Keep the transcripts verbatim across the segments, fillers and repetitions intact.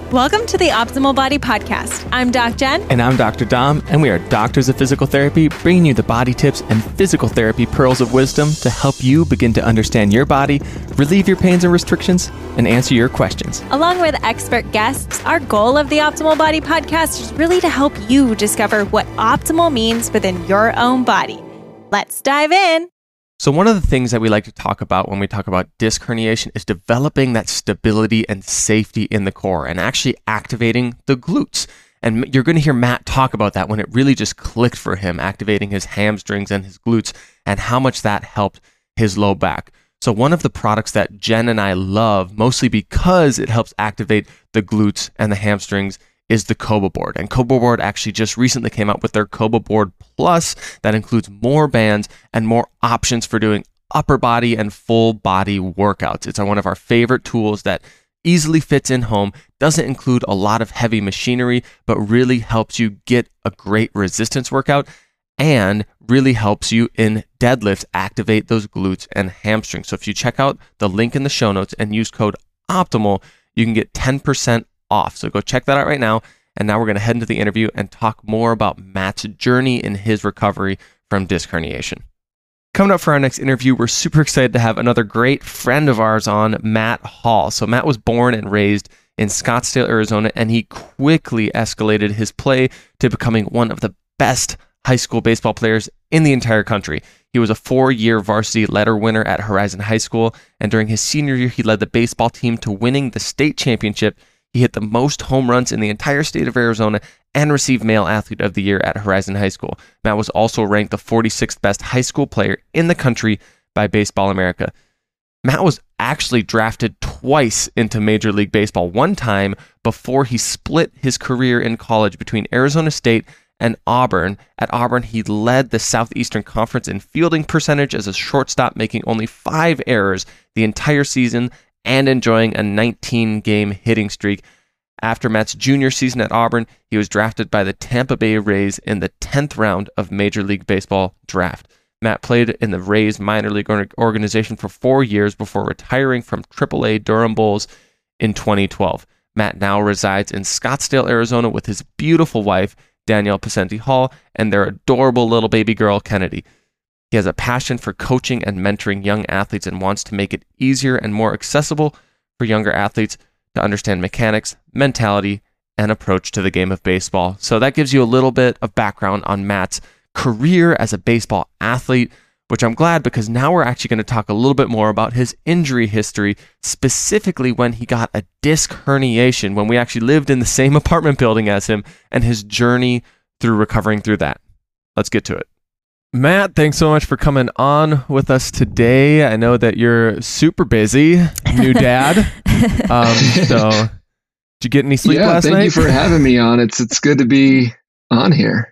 Welcome to the Optimal Body Podcast. I'm Doc Jen. And I'm Doctor Dom, and we are doctors of physical therapy, bringing you the body tips and physical therapy pearls of wisdom to help you begin to understand your body, relieve your pains and restrictions, and answer your questions. Along with expert guests, our goal of the Optimal Body Podcast is really to help you discover what optimal means within your own body. Let's dive in. So one of the things that we like to talk about when we talk about disc herniation is developing that stability and safety in the core and actually activating the glutes. And you're going to hear Matt talk about that when it really just clicked for him, activating his hamstrings and his glutes and how much that helped his low back. So one of the products that Jen and I love, mostly because it helps activate the glutes and the hamstrings, is the Coba Board. And Coba Board actually just recently came out with their Coba Board Plus that includes more bands and more options for doing upper body and full body workouts. It's one of our favorite tools that easily fits in home, doesn't include a lot of heavy machinery, but really helps you get a great resistance workout and really helps you in deadlifts activate those glutes and hamstrings. So if you check out the link in the show notes and use code OPTIMAL, you can get ten percent off. So go check that out right now. And now we're going to head into the interview and talk more about Matt's journey in his recovery from disc herniation. Coming up for our next interview, we're super excited to have another great friend of ours on, Matt Hall. So Matt was born and raised in Scottsdale, Arizona, and he quickly escalated his play to becoming one of the best high school baseball players in the entire country. He was a four-year varsity letter winner at Horizon High School, and during his senior year, he led the baseball team to winning the state championship. He hit the most home runs in the entire state of Arizona and received Male Athlete of the Year at Horizon High School. Matt was also ranked the forty-sixth best high school player in the country by Baseball America. Matt was actually drafted twice into Major League Baseball, one time before he split his career in college between Arizona State and Auburn. At Auburn, he led the Southeastern Conference in fielding percentage as a shortstop, making only five errors the entire season and enjoying a nineteen-game hitting streak. After Matt's junior season at Auburn, he was drafted by the Tampa Bay Rays in the tenth round of Major League Baseball draft. Matt played in the Rays minor league organization for four years before retiring from triple A Durham Bulls in twenty twelve. Matt now resides in Scottsdale, Arizona with his beautiful wife, Danielle Pacenti Hall, and their adorable little baby girl, Kennedy. He has a passion for coaching and mentoring young athletes and wants to make it easier and more accessible for younger athletes to understand mechanics, mentality, and approach to the game of baseball. So that gives you a little bit of background on Matt's career as a baseball athlete, which I'm glad because now we're actually going to talk a little bit more about his injury history, specifically when he got a disc herniation, when we actually lived in the same apartment building as him, and his journey through recovering through that. Let's get to it. Matt, thanks so much for coming on with us today. I know that you're super busy, new dad. um, so, did you get any sleep yeah, last thank night? Thank you for having me on. It's it's good to be on here.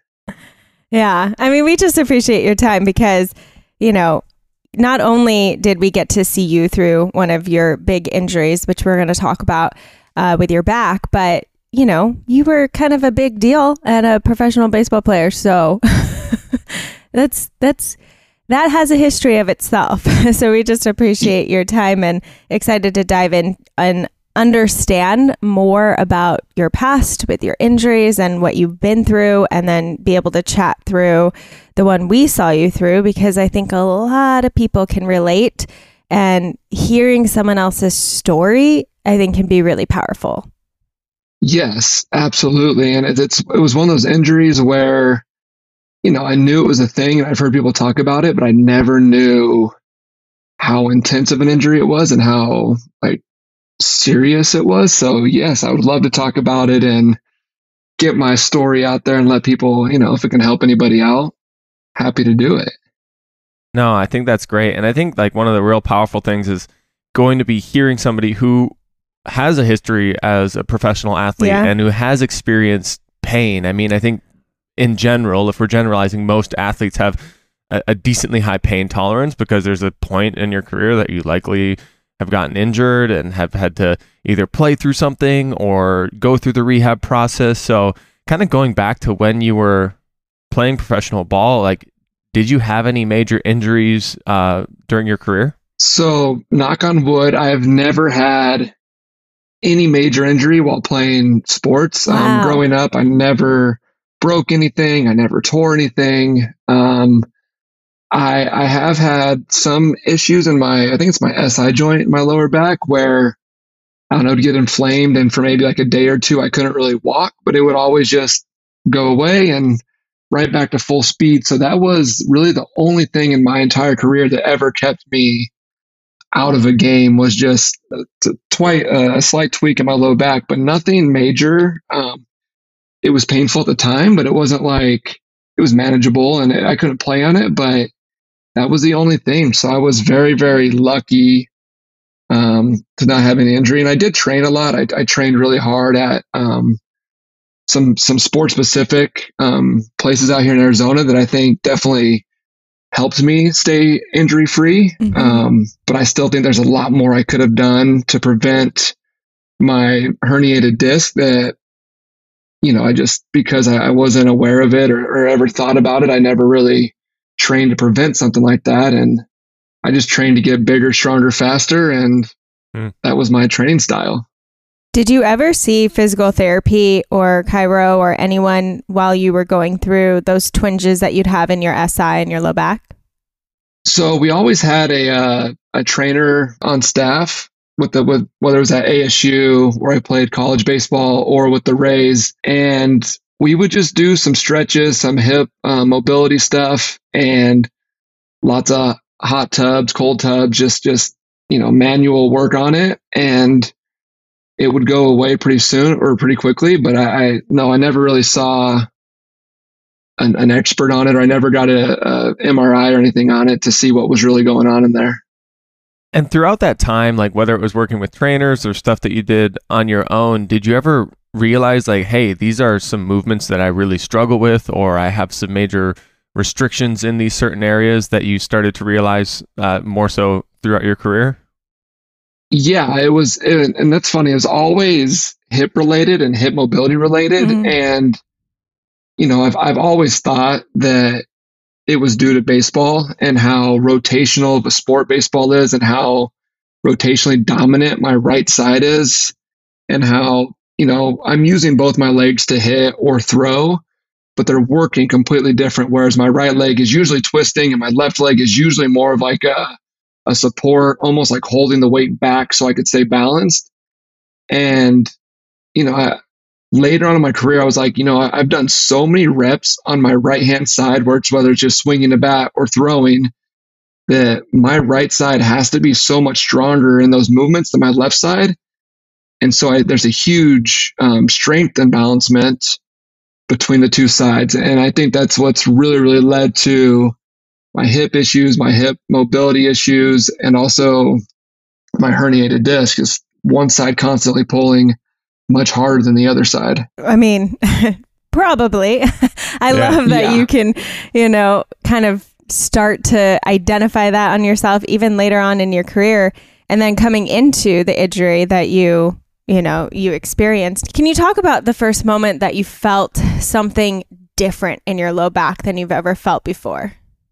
Yeah, I mean, we just appreciate your time because, you know, not only did we get to see you through one of your big injuries, which we're going to talk about uh, with your back, but, you know, you were kind of a big deal and a professional baseball player. So that's that's that has a history of itself. So we just appreciate your time and excited to dive in and understand more about your past with your injuries and what you've been through, and then be able to chat through the one we saw you through, because I think a lot of people can relate, and hearing someone else's story, I think, can be really powerful. Yes, absolutely. And it, it's it was one of those injuries where, you know, I knew it was a thing and I've heard people talk about it, but I never knew how intense of an injury it was and how like serious it was. So yes, I would love to talk about it and get my story out there and let people, you know, if it can help anybody out, happy to do it. No, I think that's great. And I think like one of the real powerful things is going to be hearing somebody who has a history as a professional athlete yeah. and who has experienced pain. I mean, I think in general, if we're generalizing, most athletes have a, a decently high pain tolerance because there's a point in your career that you likely have gotten injured and have had to either play through something or go through the rehab process. So kind of going back to when you were playing professional ball, like, did you have any major injuries uh, during your career? So knock on wood, I have never had any major injury while playing sports. Wow. Um, growing up, I never broke anything. I never tore anything. Um, I, I have had some issues in my, I think it's my S I joint in my lower back where, I don't know, to get inflamed. And for maybe like a day or two, I couldn't really walk, but it would always just go away and right back to full speed. So that was really the only thing in my entire career that ever kept me out of a game, was just a, twi- a slight tweak in my low back, but nothing major. Um, it was painful at the time, but it wasn't like, it was manageable and I couldn't play on it, but that was the only thing. So I was very, very lucky um, to not have any injury. And I did train a lot. I, I trained really hard at um, some some sport specific um, places out here in Arizona that I think definitely helped me stay injury free. Mm-hmm. Um, but I still think there's a lot more I could have done to prevent my herniated disc that, you know, I just, because I, I wasn't aware of it or, or ever thought about it, I never really trained to prevent something like that. And I just trained to get bigger, stronger, faster. And mm. that was my training style. Did you ever see physical therapy or chiro or anyone while you were going through those twinges that you'd have in your S I and your low back? So we always had a uh, a trainer on staff with the with whether it was at A S U where I played college baseball or with the Rays, and we would just do some stretches, some hip uh, mobility stuff, and lots of hot tubs, cold tubs, just just you know manual work on it, and it would go away pretty soon or pretty quickly. But I, I no, I never really saw an, an expert on it, or I never got a, a M R I or anything on it to see what was really going on in there. And throughout that time, like whether it was working with trainers or stuff that you did on your own, did you ever realize like, hey, these are some movements that I really struggle with, or I have some major restrictions in these certain areas that you started to realize uh, more so throughout your career? Yeah, it was, it, and that's funny. It was always hip related and hip mobility related. Mm-hmm. And, you know, I've, I've always thought that it was due to baseball and how rotational of a sport baseball is and how rotationally dominant my right side is and how, you know, I'm using both my legs to hit or throw, but they're working completely different. Whereas my right leg is usually twisting and my left leg is usually more of like a, a support, almost like holding the weight back so I could stay balanced. And, you know, I, later on in my career, I was like, you know, I, I've done so many reps on my right-hand side, where it's whether it's just swinging the bat or throwing, that my right side has to be so much stronger in those movements than my left side. And so I, there's a huge um, strength imbalancement between the two sides. And I think that's what's really, really led to my hip issues, my hip mobility issues, and also my herniated disc is one side constantly pulling much harder than the other side. I mean, probably. I yeah. love that yeah. you can, you know, kind of start to identify that on yourself even later on in your career, and then coming into the injury that you, you know, you experienced. Can you talk about the first moment that you felt something different in your low back than you've ever felt before?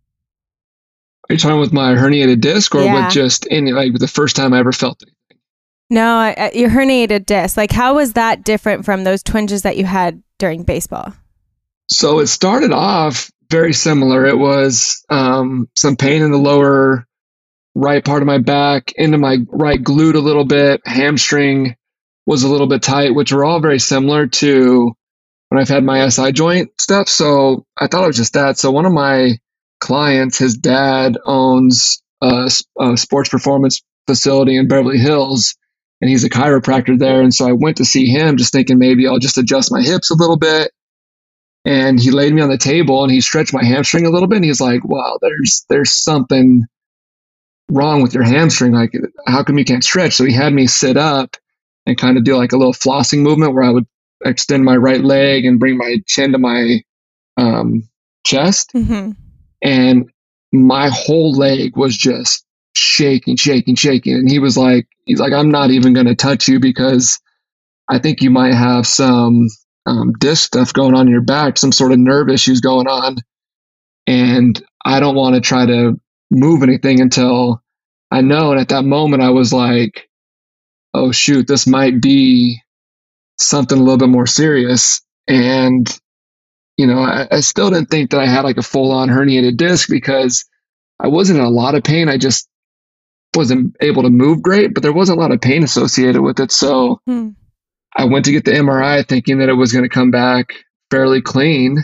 Are you talking with my herniated disc or yeah. with just any, like the first time I ever felt it? No, I, your herniated disc. Like, how was that different from those twinges that you had during baseball? So it started off very similar. It was um, some pain in the lower right part of my back, into my right glute a little bit, hamstring was a little bit tight, which were all very similar to when I've had my S I joint stuff. So I thought it was just that. So one of my clients, his dad owns a, a sports performance facility in Beverly Hills, and he's a chiropractor there. And so I went to see him just thinking maybe I'll just adjust my hips a little bit. And he laid me on the table and he stretched my hamstring a little bit. And he's like, wow, there's, there's something wrong with your hamstring. Like, how come you can't stretch? So he had me sit up and kind of do like a little flossing movement where I would extend my right leg and bring my chin to my um, chest. Mm-hmm. And my whole leg was just shaking, shaking, shaking. And he was like, he's like, I'm not even going to touch you because I think you might have some um, disc stuff going on in your back, some sort of nerve issues going on. And I don't want to try to move anything until I know. And at that moment, I was like, oh shoot, this might be something a little bit more serious. And, you know, I, I still didn't think that I had like a full on herniated disc because I wasn't in a lot of pain. I just wasn't able to move great, but there wasn't a lot of pain associated with it. So hmm. I went to get the M R I thinking that it was going to come back fairly clean,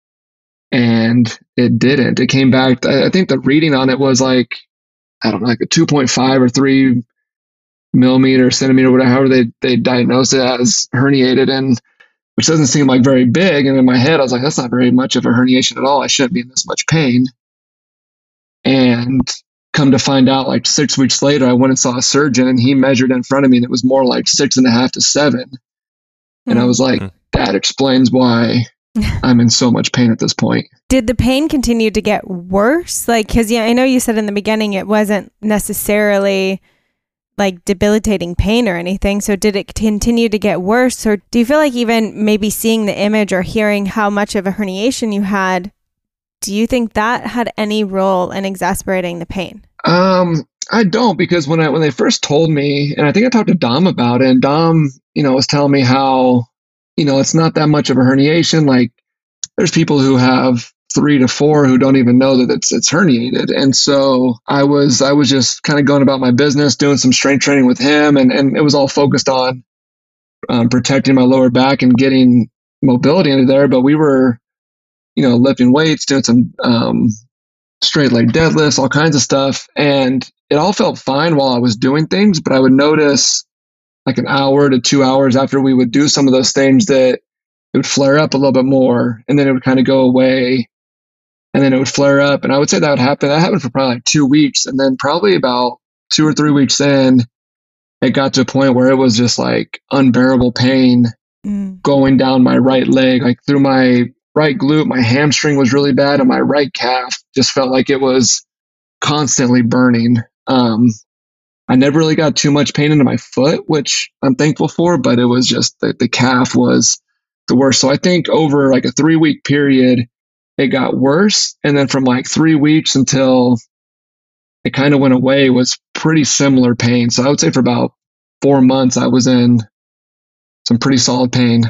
and it didn't. It came back, I think the reading on it was like, I don't know, like a two point five or three millimeter, centimeter, whatever, however they, they diagnosed it as herniated, and which doesn't seem like very big. And in my head, I was like, that's not very much of a herniation at all. I shouldn't be in this much pain. And come to find out, like six weeks later, I went and saw a surgeon, and he measured in front of me, and it was more like six and a half to seven. Mm-hmm. And I was like, that explains why I'm in so much pain at this point. Did the pain continue to get worse? Like, because yeah, I know you said in the beginning it wasn't necessarily like debilitating pain or anything. So did it continue to get worse? Or do you feel like even maybe seeing the image or hearing how much of a herniation you had, do you think that had any role in exacerbating the pain? Um, I don't, because when I when they first told me, and I think I talked to Dom about it, and Dom, you know, was telling me how, you know, it's not that much of a herniation. Like, there's people who have three to four who don't even know that it's it's herniated. And so I was I was just kind of going about my business, doing some strength training with him, and and it was all focused on um, protecting my lower back and getting mobility into there. But we were, you know, lifting weights, doing some um, straight leg deadlifts, all kinds of stuff. And it all felt fine while I was doing things, but I would notice like an hour to two hours after we would do some of those things that it would flare up a little bit more, and then it would kind of go away, and then it would flare up. And I would say that would happen. That happened for probably like two weeks. And then probably about two or three weeks in, it got to a point where it was just like unbearable pain mm. going down my right leg, like through my right glute. My hamstring was really bad, and my right calf just felt like it was constantly burning. Um, I never really got too much pain into my foot, which I'm thankful for, but it was just the, the calf was the worst. So I think over like a three week period, it got worse. And then from like three weeks until it kind of went away was pretty similar pain. So I would say for about four months, I was in some pretty solid pain.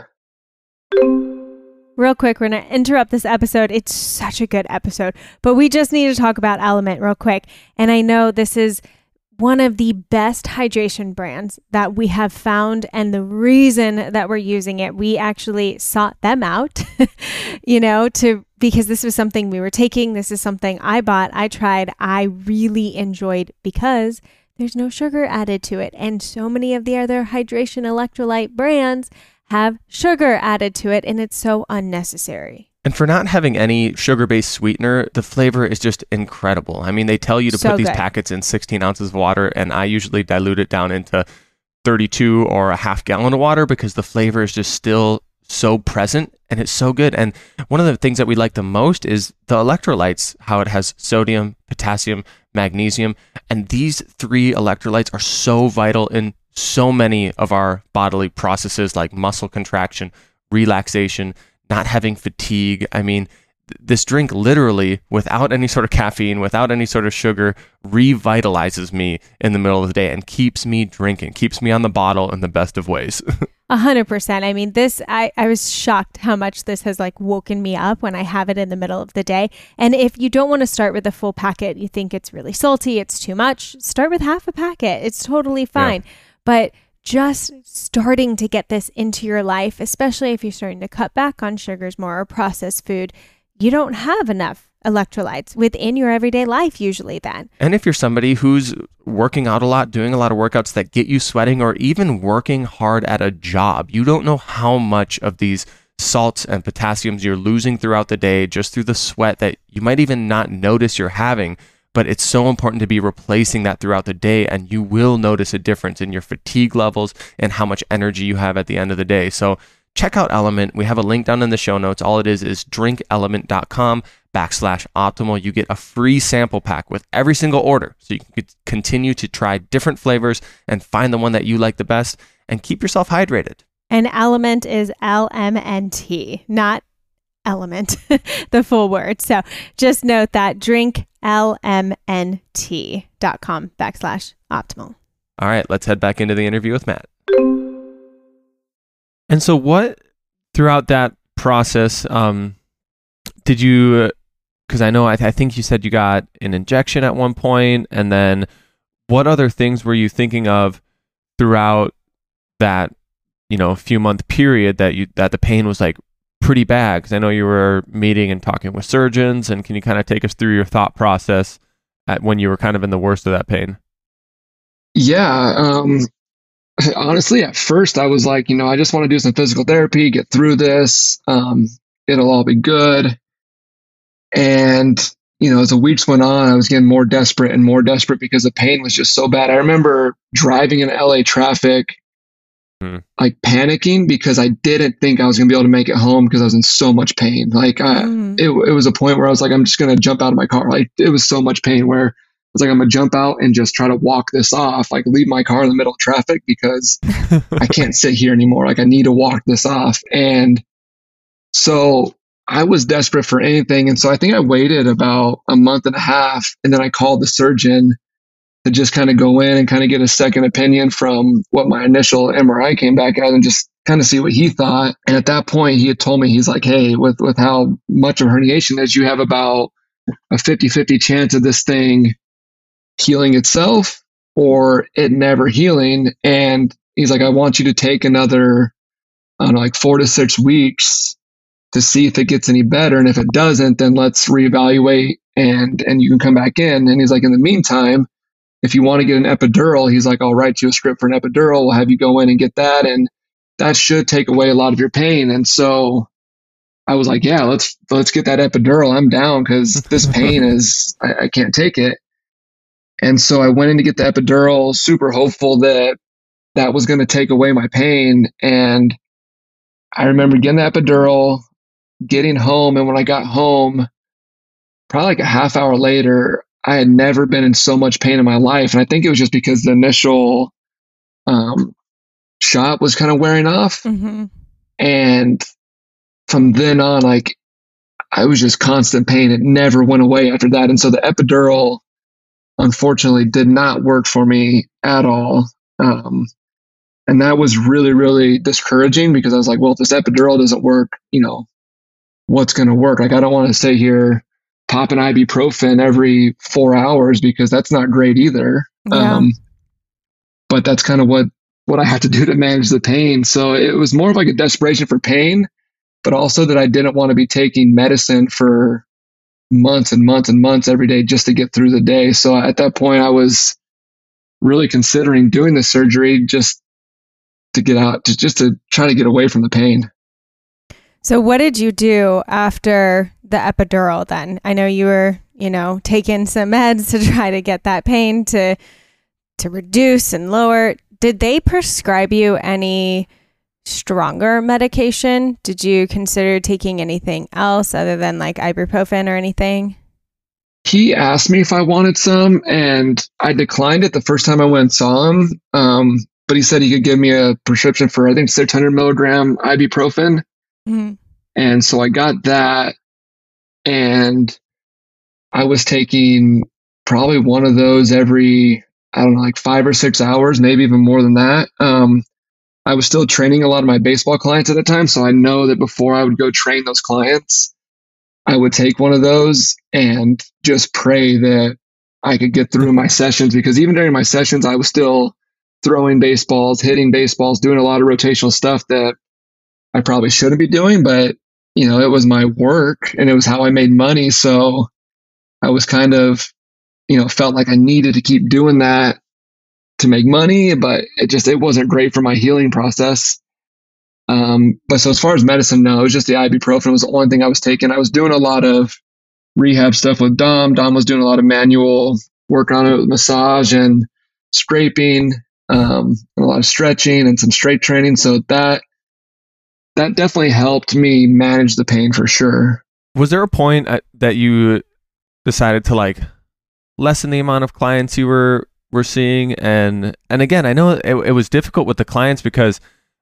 Real quick, we're going to interrupt this episode. It's such a good episode, but we just need to talk about Element real quick. And I know this is one of the best hydration brands that we have found. And the reason that we're using it, we actually sought them out, you know, to, because this was something we were taking. This is something I bought, I tried, I really enjoyed, because there's no sugar added to it. And so many of the other hydration electrolyte brands have sugar added to it, and it's so unnecessary. And for not having any sugar-based sweetener, the flavor is just incredible. I mean, they tell you to so put these good. packets in sixteen ounces of water, and I usually dilute it down into thirty-two or a half gallon of water because the flavor is just still so present, and it's so good. And one of the things that we like the most is the electrolytes, how it has sodium, potassium, magnesium, and these three electrolytes are so vital in so many of our bodily processes like muscle contraction, relaxation, not having fatigue. I mean, th- this drink literally, without any sort of caffeine, without any sort of sugar, revitalizes me in the middle of the day and keeps me drinking, keeps me on the bottle in the best of ways. A hundred percent. I mean, this, I, I was shocked how much this has like woken me up when I have it in the middle of the day. And if you don't want to start with a full packet, you think it's really salty, it's too much, start with half a packet. It's totally fine. Yeah. But just starting to get this into your life, especially if you're starting to cut back on sugars more or processed food, you don't have enough electrolytes within your everyday life usually then. And if you're somebody who's working out a lot, doing a lot of workouts that get you sweating, or even working hard at a job, you don't know how much of these salts and potassiums you're losing throughout the day just through the sweat that you might even not notice you're having. But it's so important to be replacing that throughout the day, and you will notice a difference in your fatigue levels and how much energy you have at the end of the day. So check out Element. We have a link down in the show notes. All it is is drinkelement.com backslash optimal. You get a free sample pack with every single order, so you can continue to try different flavors and find the one that you like the best and keep yourself hydrated. And Element is L M N T, not element, the full word. So just note that drink L M N T dot com backslash optimal. All right, let's head back into the interview with Matt. And so what, throughout that process, um, did you, because I know, I, th- I think you said you got an injection at one point, and then what other things were you thinking of throughout that, you know, few month period that you, that the pain was like pretty bad? Because I know you were meeting and talking with surgeons, and can you kind of take us through your thought process at when you were kind of in the worst of that pain? Yeah. Um, honestly, at first I was like, you know, I just want to do some physical therapy, get through this. Um, it'll all be good. And, you know, as the weeks went on, I was getting more desperate and more desperate because the pain was just so bad. I remember driving in L A traffic, hmm. like panicking because I didn't think I was going to be able to make it home because I was in so much pain. Like I, mm. it, it was a point where I was like, I'm just going to jump out of my car. Like it was so much pain where I was like, I'm going to jump out and just try to walk this off, like leave my car in the middle of traffic because I can't sit here anymore. Like I need to walk this off. And so I was desperate for anything. And so I think I waited about a month and a half, and then I called the surgeon to just kind of go in and kind of get a second opinion from what my initial M R I came back at and just kind of see what he thought. And at that point, he had told me, he's like, hey, with, with how much of herniation is, you have about a fifty-fifty chance of this thing healing itself or it never healing. And he's like, I want you to take another, I don't know, like four to six weeks to see if it gets any better. And if it doesn't, then let's reevaluate and, and you can come back in. And he's like, in the meantime, if you want to get an epidural, he's like, I'll write you a script for an epidural. We'll have you go in and get that. And that should take away a lot of your pain. And so I was like, yeah, let's, let's get that epidural. I'm down because this pain is, I, I can't take it. And so I went in to get the epidural, super hopeful that that was going to take away my pain. And I remember getting the epidural, getting home. And when I got home, probably like a half hour later, I had never been in so much pain in my life. And I think it was just because the initial um, shot was kind of wearing off. Mm-hmm. And from then on, like I was just constant pain. It never went away after that. And so the epidural, unfortunately, did not work for me at all. Um, and that was really, really discouraging because I was like, well, if this epidural doesn't work, you know, what's going to work? Like, I don't want to stay here popping ibuprofen every four hours because that's not great either. Yeah. Um, but that's kind of what, what I had to do to manage the pain. So it was more of like a desperation for pain, but also that I didn't want to be taking medicine for months and months and months every day just to get through the day. So at that point, I was really considering doing the surgery just to get out, to, just to try to get away from the pain. So what did you do after the epidural then? I know you were, you know, taking some meds to try to get that pain to to reduce and lower. Did they prescribe you any stronger medication? Did you consider taking anything else other than like ibuprofen or anything? He asked me if I wanted some, and I declined it the first time I went and saw him. Um, but he said he could give me a prescription for, I think, six hundred milligram ibuprofen. Mm-hmm. And so I got that, and I was taking probably one of those every, I don't know, like five or six hours, maybe even more than that. Um, I was still training a lot of my baseball clients at the time. So I know that before I would go train those clients, I would take one of those and just pray that I could get through my sessions, because even during my sessions, I was still throwing baseballs, hitting baseballs, doing a lot of rotational stuff that I probably shouldn't be doing, but you know, it was my work and it was how I made money. So I was kind of, you know, felt like I needed to keep doing that to make money, but it just, it wasn't great for my healing process. Um, but so as far as medicine, no, it was just the ibuprofen was the only thing I was taking. I was doing a lot of rehab stuff with Dom. Dom was doing a lot of manual work on it with massage and scraping, um, and a lot of stretching and some strength training. So that, that definitely helped me manage the pain for sure. Was there a point at, that you decided to like lessen the amount of clients you were, were seeing? And, and again, I know it, it was difficult with the clients because,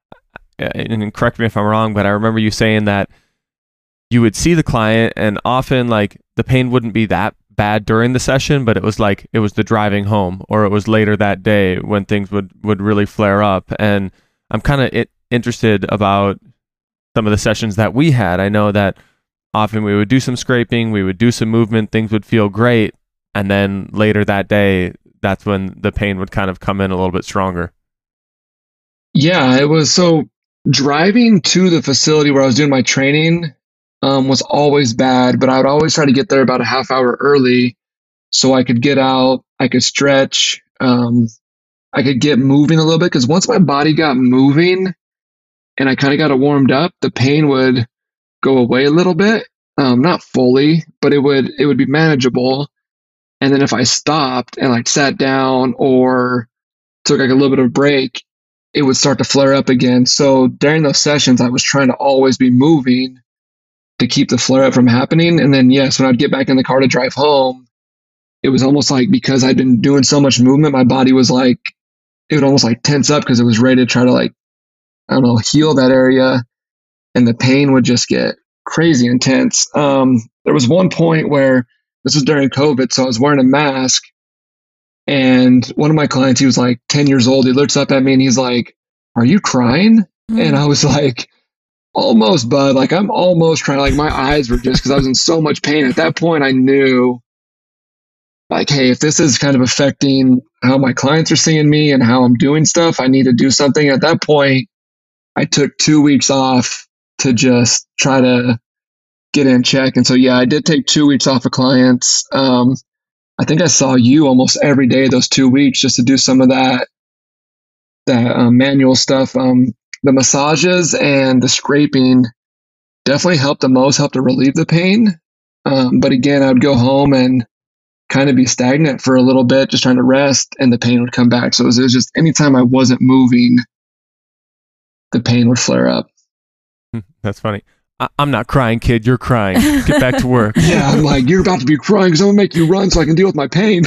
and correct me if I'm wrong, but I remember you saying that you would see the client and often like the pain wouldn't be that bad during the session, but it was like it was the driving home, or it was later that day when things would would really flare up. And I'm kind of it, interested about some of the sessions that we had. I know that often we would do some scraping, we would do some movement, things would feel great, and then later that day, that's when the pain would kind of come in a little bit stronger. Yeah, it was so driving to the facility where I was doing my training um, was always bad, but I would always try to get there about a half hour early so I could get out, I could stretch, um, I could get moving a little bit, because once my body got moving and I kind of got it warmed up, the pain would go away a little bit, um, not fully, but it would it would be manageable. And then if I stopped and like sat down or took like a little bit of a break, it would start to flare up again. So during those sessions, I was trying to always be moving to keep the flare up from happening. And then, yes, when I'd get back in the car to drive home, it was almost like because I'd been doing so much movement, my body was like, it would almost like tense up because it was ready to try to like, I don't know, heal that area. And the pain would just get crazy intense. Um, there was one point where this was during COVID, so I was wearing a mask. And one of my clients, he was like ten years old. He looks up at me and he's like, "Are you crying?" Mm-hmm. And I was like, "Almost, bud. Like, I'm almost crying." Like, my eyes were just, because I was in so much pain. At that point, I knew, like, hey, if this is kind of affecting how my clients are seeing me and how I'm doing stuff, I need to do something. At that point, I took two weeks off to just try to get in check. And so, yeah, I did take two weeks off of clients. Um, I think I saw you almost every day those two weeks just to do some of that that um, manual stuff. Um, the massages and the scraping definitely helped the most, helped to relieve the pain. Um, but again, I would go home and kind of be stagnant for a little bit, just trying to rest, and the pain would come back. So it was, it was just anytime I wasn't moving, the pain would flare up. That's funny. I'm not crying, kid. You're crying. Get back to work. Yeah, I'm like, you're about to be crying because I'm going to make you run so I can deal with my pain.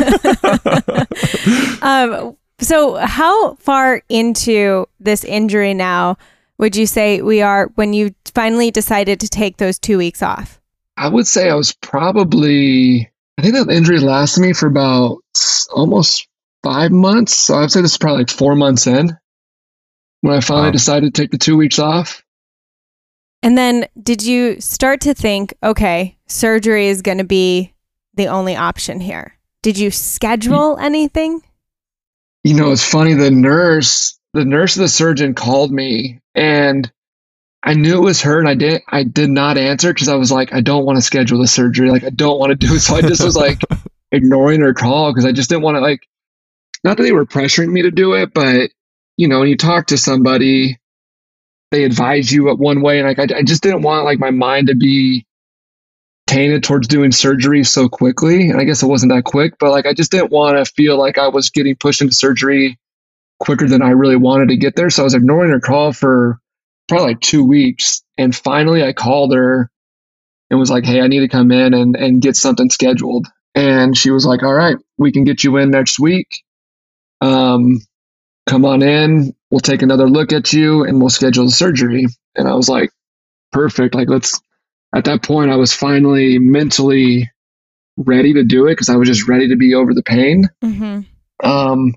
um, so how far into this injury now would you say we are when you finally decided to take those two weeks off? I would say I was probably, I think that injury lasted me for about almost five months. So I'd say this is probably like four months in when I finally wow. decided to take the two weeks off. And then did you start to think, okay, surgery is going to be the only option here? Did you schedule anything? You know, it's funny. The nurse, the nurse of the surgeon called me, and I knew it was her, and I did, I did not answer because I was like, I don't want to schedule the surgery. Like, I don't want to do it. So I just was like ignoring her call because I just didn't want to, like, not that they were pressuring me to do it, but, you know, when you talk to somebody, they advise you one way, and like I, I just didn't want like my mind to be tainted towards doing surgery so quickly. And I guess it wasn't that quick, but like I just didn't want to feel like I was getting pushed into surgery quicker than I really wanted to get there. So I was ignoring her call for probably like two weeks, and finally I called her and was like, "Hey, I need to come in and and get something scheduled." And she was like, "All right, we can get you in next week. Um, come on in. We'll take another look at you and we'll schedule the surgery." And I was like, perfect. Like, let's, at that point, I was finally mentally ready to do it because I was just ready to be over the pain. Mm-hmm. Um,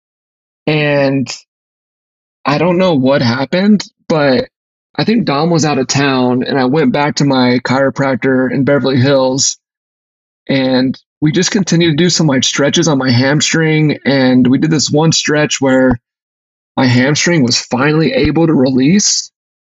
and I don't know what happened, but I think Dom was out of town, and I went back to my chiropractor in Beverly Hills, and we just continued to do some like stretches on my hamstring. And we did this one stretch where my hamstring was finally able to release.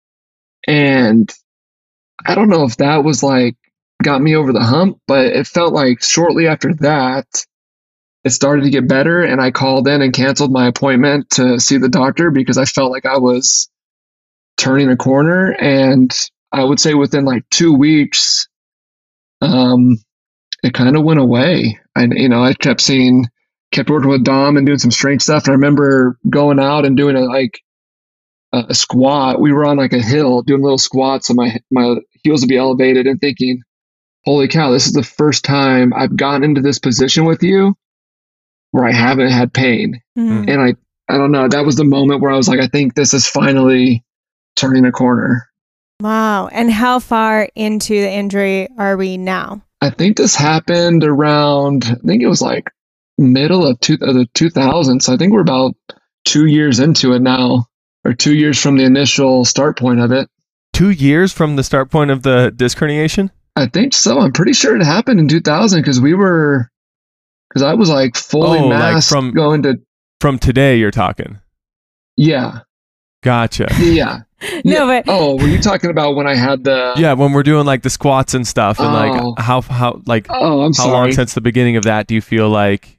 And I don't know if that was like, got me over the hump, but it felt like shortly after that, it started to get better. And I called in and canceled my appointment to see the doctor because I felt like I was turning a corner. And I would say within like two weeks, um, it kind of went away. And, you know, I kept seeing, kept working with Dom and doing some strength stuff. And I remember going out and doing a, like a, a squat. We were on like a hill doing little squats, so my, my heels would be elevated, and thinking, holy cow, this is the first time I've gotten into this position with you where I haven't had pain. Mm-hmm. And I, I don't know, that was the moment where I was like, I think this is finally turning a corner. Wow. And how far into the injury are we now? I think this happened around, I think it was like middle of, two, of the two thousands. So I think we're about two years into it now, or two years from the initial start point of it. Two years from the start point of the disc herniation? I think so. I'm pretty sure it happened in two thousand because we were, because I was like fully oh, masked like from, going to. From today, you're talking? Yeah. Gotcha. Yeah. No, yeah. but Oh, were you talking about when I had the? Yeah, when we're doing like the squats and stuff, and Oh. like how how like Oh, I'm how sorry. long since the beginning of that do you feel like?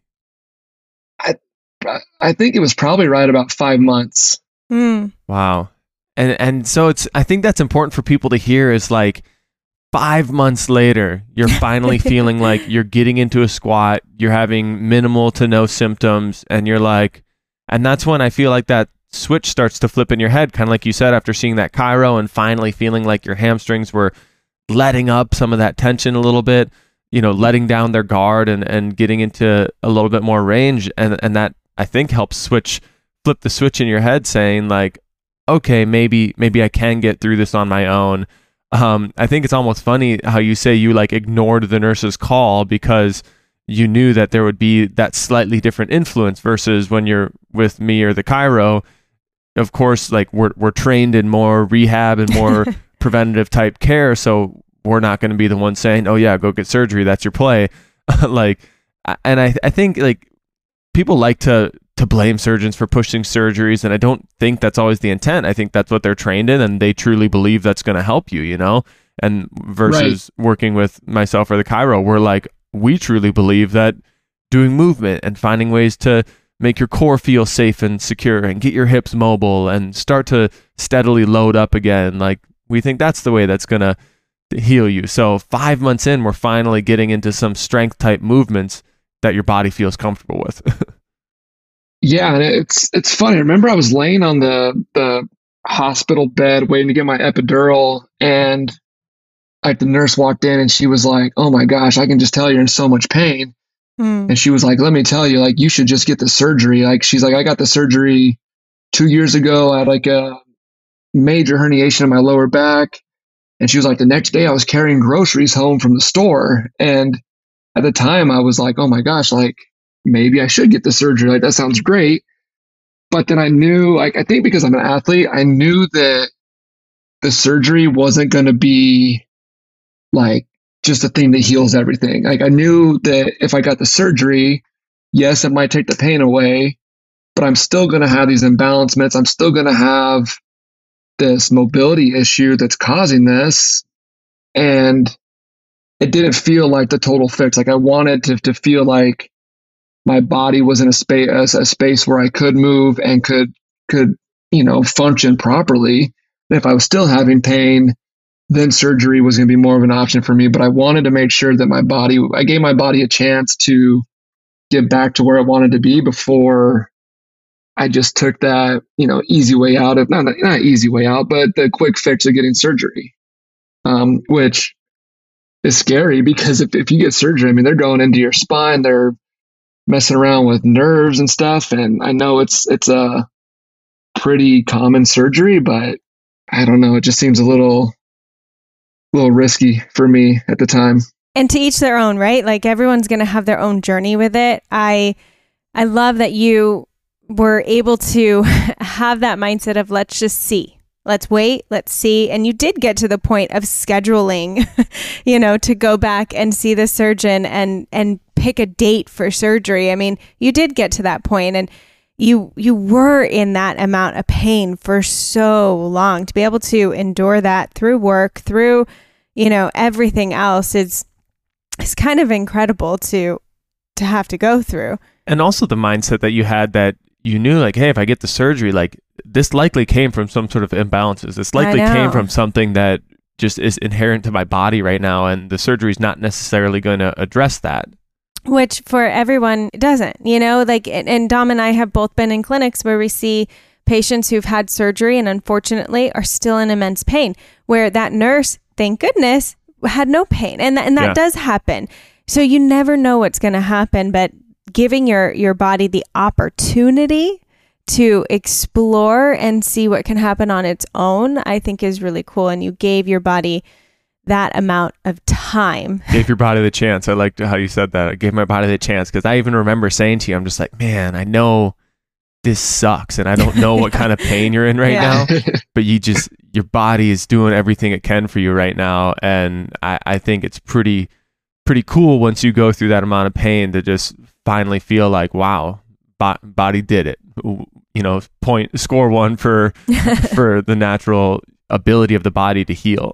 I think it was probably right about five months. hmm. Wow, and and so it's I think that's important for people to hear is like five months later, you're finally feeling like you're getting into a squat, you're having minimal to no symptoms, and you're like, and that's when I feel like that switch starts to flip in your head, kind of like you said after seeing that chiro and finally feeling like your hamstrings were letting up some of that tension a little bit, you know, letting down their guard and, and getting into a little bit more range. And, and that I think helps switch, flip the switch in your head saying like, okay, maybe, maybe I can get through this on my own. Um, I think it's almost funny how you say you like ignored the nurse's call because you knew that there would be that slightly different influence versus when you're with me or the chiro. Of course, like we're we're trained in more rehab and more preventative type care, so we're not going to be the one saying, "Oh yeah, go get surgery. That's your play." Like, and I I think like people like to to blame surgeons for pushing surgeries, and I don't think that's always the intent. I think that's what they're trained in, and they truly believe that's going to help you, you know. And versus right. working with myself or the chiro, we're like we truly believe that doing movement and finding ways to make your core feel safe and secure and get your hips mobile and start to steadily load up again. Like we think that's the way that's going to heal you. So five months in, we're finally getting into some strength type movements that your body feels comfortable with. Yeah. And it's, it's funny. I remember I was laying on the, the hospital bed waiting to get my epidural, and like the nurse walked in and she was like, "Oh my gosh, I can just tell you're in so much pain." Mm. And she was like, "Let me tell you, like, you should just get the surgery." Like, she's like, "I got the surgery two years ago. I had like a major herniation in my lower back." And she was like, "The next day I was carrying groceries home from the store." And at the time I was like, "Oh my gosh, like maybe I should get the surgery. Like, that sounds great." But then I knew, like, I think because I'm an athlete, I knew that the surgery wasn't going to be like just a thing that heals everything. Like, I knew that if I got the surgery, yes, it might take the pain away, but I'm still going to have these imbalancements. I'm still going to have this mobility issue that's causing this. And it didn't feel like the total fix. Like, I wanted to, to feel like my body was in a space, a space where I could move and could, could, you know, function properly. And if I was still having pain, then surgery was going to be more of an option for me. But I wanted to make sure that my body, I gave my body a chance to get back to where it wanted to be before I just took that, you know, easy way out of, not, not easy way out, but the quick fix of getting surgery, um, which is scary because if, if you get surgery, I mean, they're going into your spine, they're messing around with nerves and stuff. And I know it's, it's a pretty common surgery, but I don't know. It just seems a little, little risky for me at the time. And to each their own, right? Like everyone's going to have their own journey with it. I, I love that you were able to have that mindset of let's just see, let's wait, let's see. And you did get to the point of scheduling, you know, to go back and see the surgeon and, and pick a date for surgery. I mean, you did get to that point, and you, you were in that amount of pain for so long. To be able to endure that through work, through, you know, everything else is, is kind of incredible to, to have to go through. And also the mindset that you had that you knew like, hey, if I get the surgery, like this likely came from some sort of imbalances. This likely came from something that just is inherent to my body right now. And the surgery is not necessarily going to address that. Which for everyone doesn't, you know, like, and Dom and I have both been in clinics where we see patients who've had surgery and unfortunately are still in immense pain, where that nurse, thank goodness, had no pain. And, th- and that yeah. does happen. So you never know what's going to happen, but giving your, your body the opportunity to explore and see what can happen on its own, I think is really cool. And you gave your body that amount of time. Gave your body the chance. I liked how you said that. I gave my body the chance, because I even remember saying to you, I'm just like, man, I know this sucks and I don't know what kind of pain you're in right Yeah. now, but you just, your body is doing everything it can for you right now. And I, I think it's pretty, pretty cool once you go through that amount of pain to just finally feel like, wow, bo- body did it. You know, point, score one for, for the natural ability of the body to heal.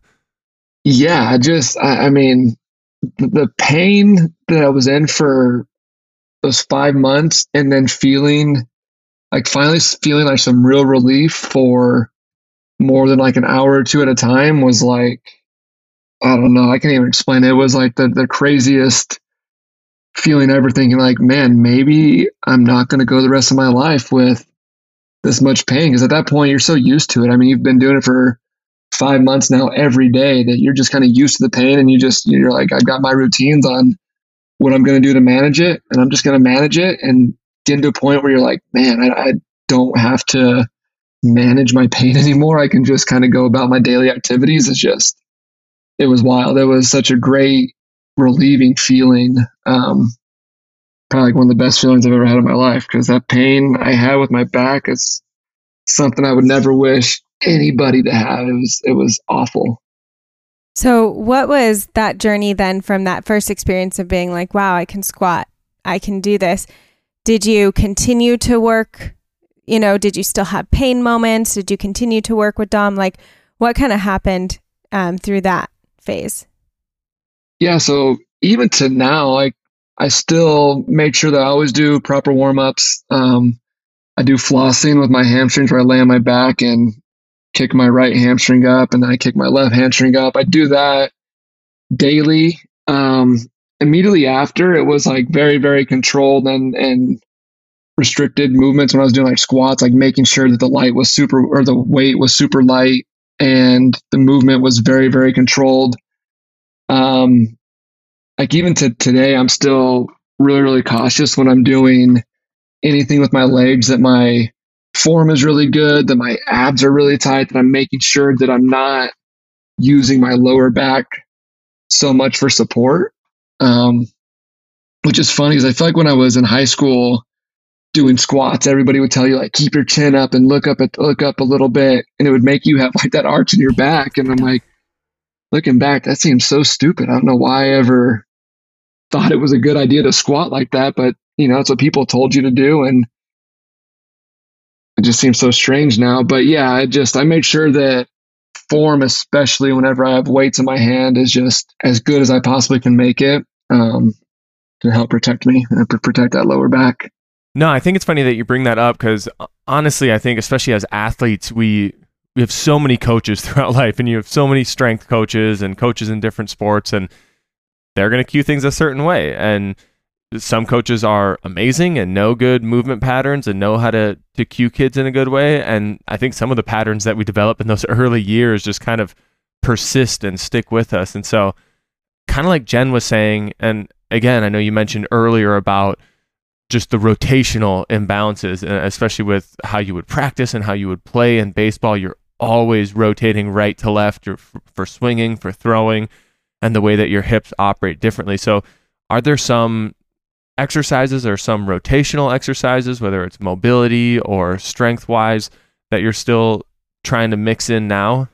Yeah, I just, I, I mean, the, the pain that I was in for those five months and then feeling like finally feeling like some real relief for more than like an hour or two at a time was like, I don't know, I can't even explain it. It was like the, the craziest feeling ever, thinking like, man, maybe I'm not going to go the rest of my life with this much pain. Because at that point, you're so used to it. I mean, you've been doing it for five months now every day that you're just kind of used to the pain, and you just, you're like, I've got my routines on what I'm going to do to manage it, and I'm just going to manage it and get to a point where you're like, man, I, I don't have to manage my pain anymore. I can just kind of go about my daily activities. It's just, it was wild. It was such a great relieving feeling. Um, probably like one of the best feelings I've ever had in my life, because that pain I had with my back is something I would never wish anybody to have. It was, it was awful. So what was that journey then from that first experience of being like, wow, I can squat, I can do this? Did you continue to work? You know, did you still have pain moments? Did you continue to work with Dom? Like, what kind of happened um, through that phase? Yeah. So even to now, like, I still make sure that I always do proper warm-ups. Um, I do flossing with my hamstrings, where I lay on my back and kick my right hamstring up, and then I kick my left hamstring up. I do that daily. Um, immediately after, it was like very, very controlled and, and restricted movements when I was doing like squats, like making sure that the light was super, or the weight was super light, and the movement was very, very controlled. Um, like even to today, I'm still really, really cautious when I'm doing anything with my legs, that my form is really good, that my abs are really tight, that I'm making sure that I'm not using my lower back so much for support. Um, which is funny, because I feel like when I was in high school doing squats, everybody would tell you like, keep your chin up and look up at look up a little bit, and it would make you have like that arch in your back. And I'm like, looking back, that seems so stupid. I don't know why I ever thought it was a good idea to squat like that, but you know, it's what people told you to do, and it just seems so strange now. But yeah, I just, I make sure that form, especially whenever I have weights in my hand, is just as good as I possibly can make it, um, to help protect me and protect that lower back. No, I think it's funny that you bring that up, because honestly, I think especially as athletes, we we have so many coaches throughout life, and you have so many strength coaches and coaches in different sports, and they're going to cue things a certain way. And some coaches are amazing and know good movement patterns and know how to, to cue kids in a good way. And I think some of the patterns that we develop in those early years just kind of persist and stick with us. And so kind of like Jen was saying, and again, I know you mentioned earlier about just the rotational imbalances, especially with how you would practice and how you would play in baseball. You're always rotating right to left for swinging, for throwing, and the way that your hips operate differently. So are there some exercises or some rotational exercises, whether it's mobility or strength wise, that you're still trying to mix in now?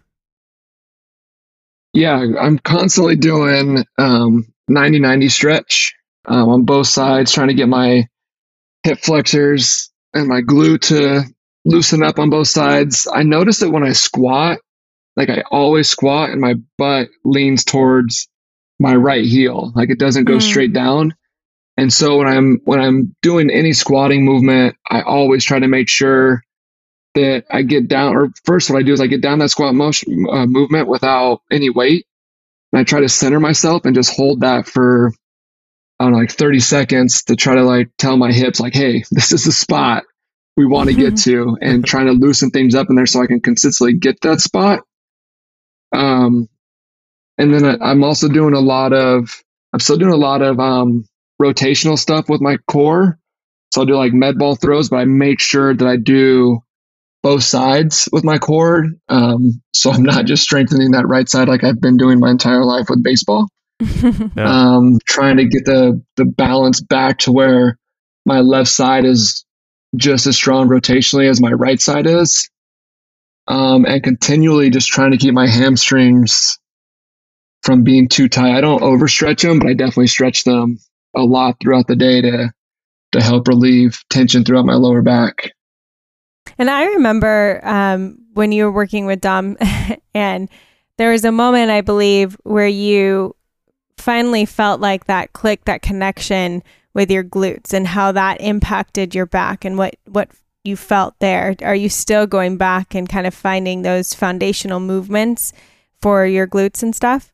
Yeah, I'm constantly doing um, ninety ninety stretch um, on both sides, trying to get my hip flexors and my glute to loosen up on both sides. I notice that when I squat, like I always squat and my butt leans towards my right heel, like it doesn't go mm. straight down. And so when I'm when I'm doing any squatting movement, I always try to make sure that I get down, or first what I do is I get down that squat motion uh, movement without any weight. And I try to center myself and just hold that for, I don't know, like thirty seconds to try to like tell my hips like, hey, this is the spot we want to get to, and trying to loosen things up in there so I can consistently get that spot. Um, and then I, I'm also doing a lot of, I'm still doing a lot of um, rotational stuff with my core. So I'll do like med ball throws, but I make sure that I do both sides with my core. Um, so I'm not just strengthening that right side like I've been doing my entire life with baseball. Yeah. Um, trying to get the the balance back to where my left side is just as strong rotationally as my right side is. Um, and continually just trying to keep my hamstrings from being too tight. I don't overstretch them, but I definitely stretch them a lot throughout the day to to help relieve tension throughout my lower back. And I remember um, when you were working with Dom, and there was a moment, I believe, where you finally felt like that click, that connection with your glutes, and how that impacted your back and what, what you felt there. Are you still going back and kind of finding those foundational movements for your glutes and stuff?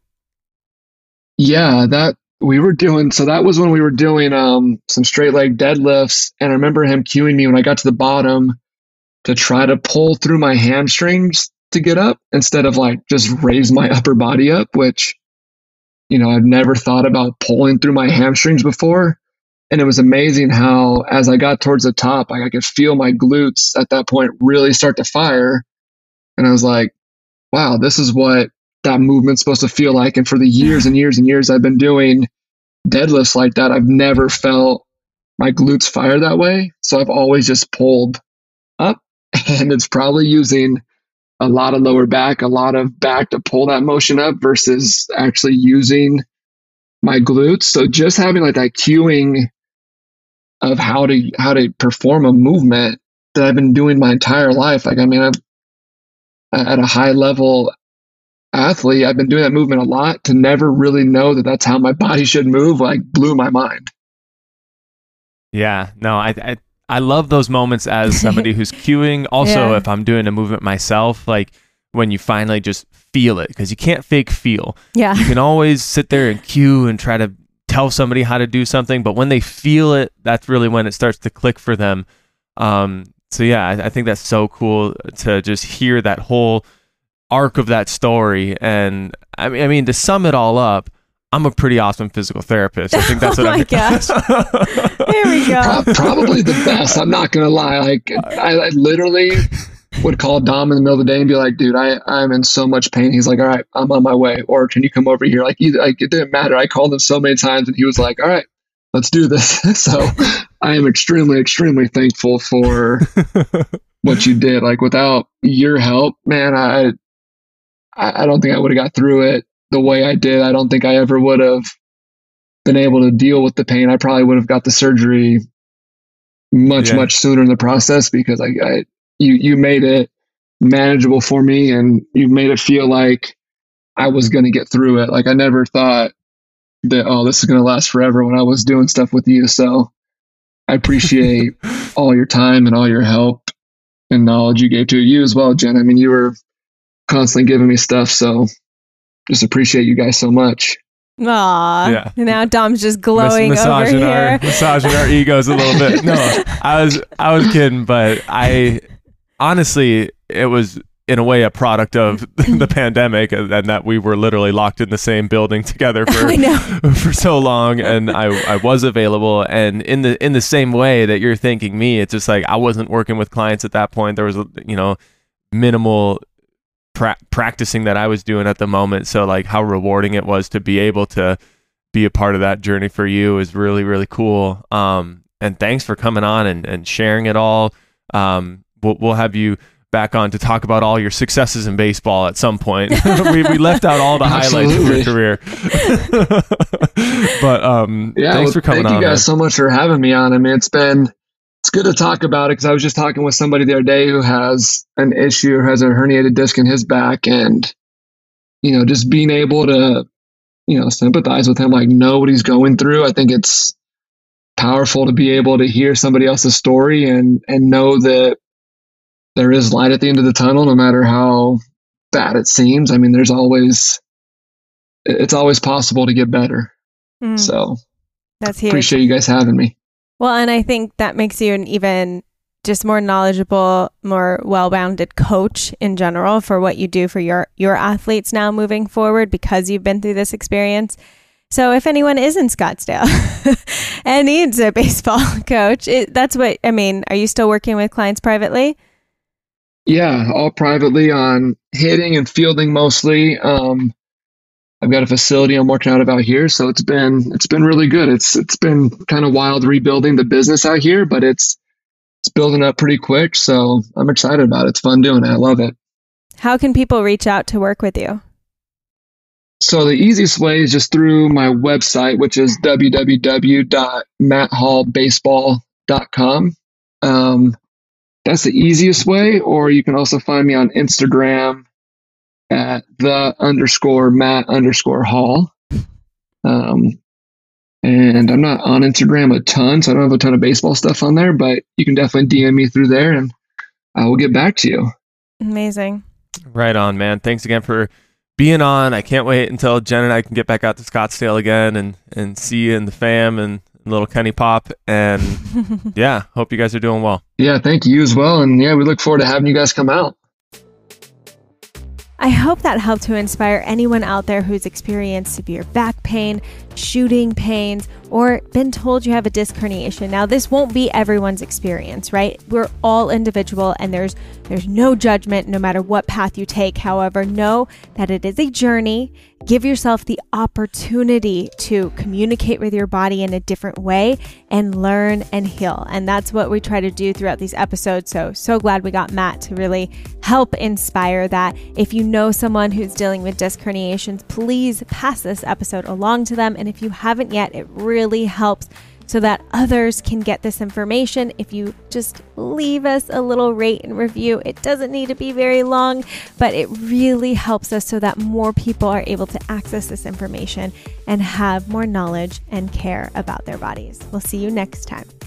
Yeah, that we were doing, so that was when we were doing um, some straight leg deadlifts. And I remember him cueing me when I got to the bottom to try to pull through my hamstrings to get up instead of like just raise my upper body up, which, you know, I've never thought about pulling through my hamstrings before. And it was amazing how, as I got towards the top, I, I could feel my glutes at that point really start to fire. And I was like, wow, this is what that movement's supposed to feel like. And for the years and years and years I've been doing deadlifts like that, I've never felt my glutes fire that way. So I've always just pulled up, and it's probably using a lot of lower back, a lot of back to pull that motion up versus actually using my glutes. So just having like that cueing of how to how to perform a movement that I've been doing my entire life. Like, I mean, I'm at a high level athlete. I've been doing that movement a lot. To never really know that that's how my body should move, like, blew my mind. Yeah, no, I, I I love those moments as somebody who's cueing. Also, Yeah. if I'm doing a movement myself, like when you finally just feel it, because you can't fake feel. Yeah. You can always sit there and cue and try to tell somebody how to do something, but when they feel it, that's really when it starts to click for them. Um, so yeah, I, I think that's so cool to just hear that whole arc of that story. And I mean, I mean, to sum it all up, I'm a pretty awesome physical therapist. I think that's Oh what my I'm. gosh. There we go. Pro- probably the best. I'm not gonna lie. Like, I, I literally would call Dom in the middle of the day and be like, "Dude, I I'm in so much pain." He's like, "All right, I'm on my way." Or, "Can you come over here?" Like, either, like it didn't matter. I called him so many times, and he was like, "All right, let's do this." So I am extremely, extremely thankful for what you did. Like, without your help, man, I I, I don't think I would have got through it the way I did. I don't think I ever would have been able to deal with the pain. I probably would have got the surgery much, Yeah. much sooner in the process, because I, I you you made it manageable for me, and you made it feel like I was going to get through it. Like, I never thought that, oh, this is going to last forever when I was doing stuff with you. So I appreciate all your time and all your help and knowledge you gave to you as well, Jen. I mean, you were constantly giving me stuff. So just appreciate you guys so much. Aw. Yeah. Now Dom's just glowing Mas- over massaging here. our massaging our egos a little bit. No, I was I was kidding, but I honestly, it was in a way a product of the pandemic, and that we were literally locked in the same building together for I know. for so long, and I I was available, and in the in the same way that you're thanking me, it's just like I wasn't working with clients at that point. There was, you know, minimal pra- practicing that I was doing at the moment. So like how rewarding it was to be able to be a part of that journey for you is really, really cool. Um, and thanks for coming on and, and sharing it all. Um, we'll, we'll have you back on to talk about all your successes in baseball at some point. we, we left out all the highlights of your career. But um, Yeah, thanks well, for coming thank on. you guys man. so much for having me on. I mean, it's been, it's good to talk about it, because I was just talking with somebody the other day who has an issue or has a herniated disc in his back, and, you know, just being able to, you know, sympathize with him, like know what he's going through. I think it's powerful to be able to hear somebody else's story and, and know that there is light at the end of the tunnel, no matter how bad it seems. I mean, there's always, it's always possible to get better. Mm, So that's huge. appreciate you guys having me. Well, and I think that makes you an even just more knowledgeable, more well-rounded coach in general for what you do for your your athletes now moving forward, because you've been through this experience. So if anyone is in Scottsdale and needs a baseball coach, it, that's what, I mean, are you still working with clients privately? Yeah, all privately on hitting and fielding mostly. Um, I've got a facility I'm working out of out here, so it's been it's been really good. It's it's been kind of wild rebuilding the business out here, but it's it's building up pretty quick. So I'm excited about it. It's fun doing it. I love it. How can people reach out to work with you? So the easiest way is just through my website, which is w w w dot matt hall baseball dot com. Um, that's the easiest way. Or you can also find me on Instagram at the underscore Matt underscore Hall. Um, and I'm not on Instagram a ton, so I don't have a ton of baseball stuff on there, but you can definitely D M me through there and I will get back to you. Amazing. Right on, man. Thanks again for being on. I can't wait until Jen and I can get back out to Scottsdale again and, and see you and the fam and little Kenny Pop. And yeah, hope you guys are doing well. Yeah, thank you as well. And yeah, we look forward to having you guys come out. I hope that helped to inspire anyone out there who's experienced severe back pain, shooting pains, or been told you have a disc herniation. Now, this won't be everyone's experience, right? We're all individual and there's there's no judgment no matter what path you take. However, know that it is a journey. Give yourself the opportunity to communicate with your body in a different way and learn and heal. And that's what we try to do throughout these episodes. So, so glad we got Matt to really help inspire that. If you know someone who's dealing with disc herniations, please pass this episode along to them. And if you haven't yet, it really helps so that others can get this information. If you just leave us a little rate and review, it doesn't need to be very long, but it really helps us so that more people are able to access this information and have more knowledge and care about their bodies. We'll see you next time.